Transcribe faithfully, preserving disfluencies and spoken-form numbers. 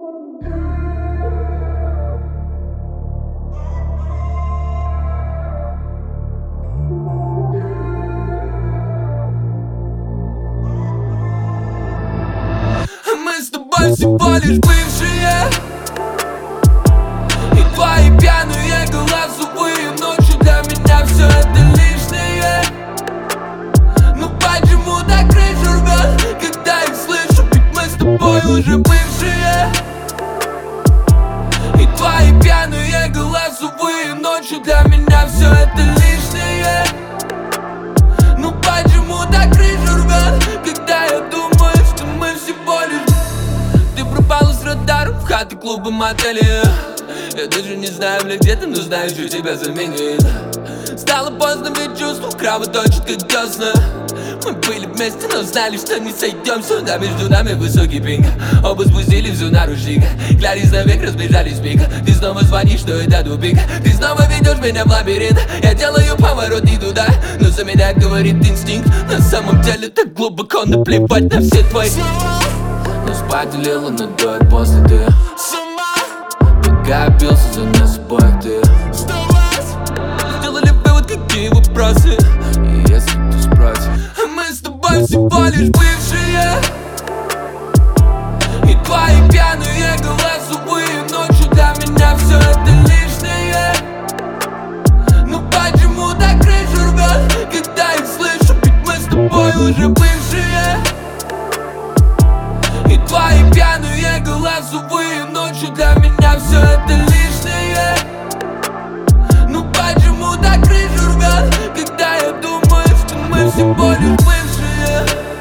Мы с тобой всего лишь бывшие, и твои пьяные голосовые ночи для меня все это лишнее. Ну почему так крышу рвет, когда их слышу, ведь мы с тобой уже бывшие. И твои пьяные голосовые ночи для меня все это лишнее. Ну почему так крышу рвет, когда я думаю, что мы всего лишь. Ты пропала с радаром в хаты, клубы, мотели. Я даже не знаю, бля, где ты, но знаю, что тебя заменит. Стало поздно, ведь чувство кровоточит, как десна. Мы были вместе, но знали, что не сойдемся. Да, между нами высокий пинг. Оба спустили всю наручник. Клялись навек, разбежались пик. Ты снова звонишь, что это тупик. Ты снова ведешь меня в лабиринт. Я делаю поворот не туда, но за меня говорит инстинкт. На самом деле так глубоко наплевать на все твои. Но спать лила надоет после ты. Пока бился за нас обоих ты. Сделали вывод, какие вопросы. И если ты спросишь, мы с тобой всего лишь бывшие, и твои пьяные голосовые ночи для меня все это лишнее. Ну почему так крышу рвет, когда их слышу, ведь мы с тобой уже бывшие. И твои пьяные голосовые ночи для меня все это лишнее. Ну почему так крышу рвет, когда я думаю, что мы всего лишь бывшие.